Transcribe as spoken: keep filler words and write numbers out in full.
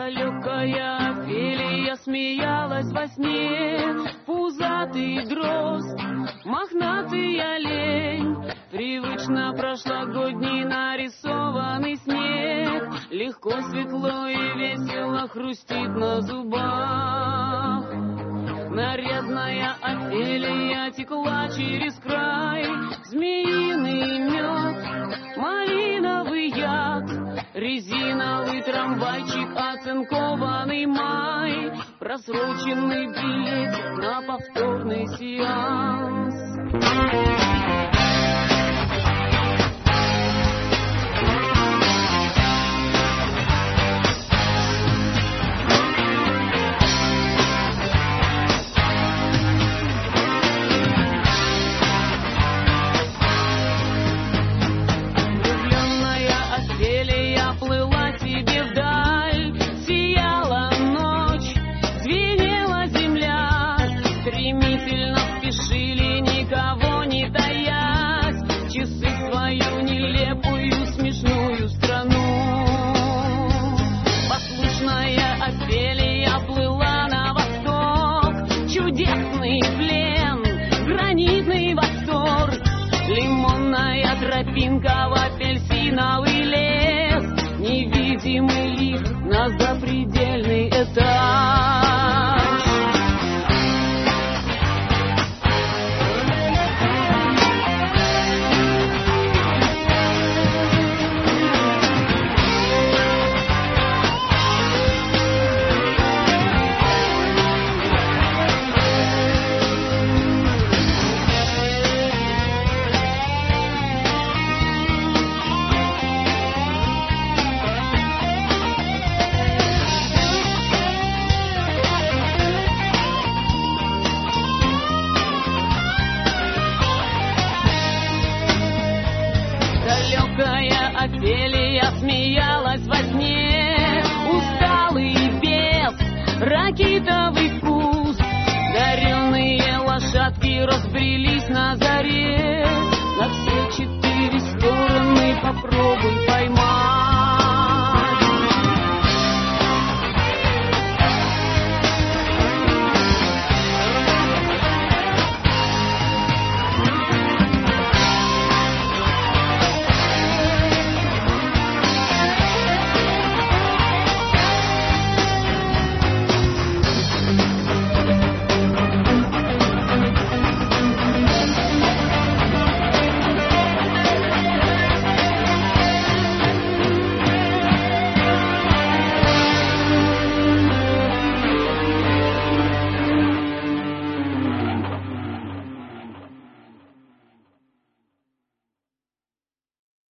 Далекая Офелия смеялась во сне, пузатый дрозд, мохнатый олень. Привычно прошлогодний нарисованный снег легко, светло и весело хрустит на зубах. Нарядная Офелия текла через край, змеиный мед, малиновый яд, резиновый трамвайчик, оцинкованный май, просроченный билет на повторный сеанс. Тропинка в апельсиновый лес, невидимый лифт на запредельный этаж. Офелия смеялась во сне, усталый бес, ракитовый куст, дареные лошадки разбрелись на заре.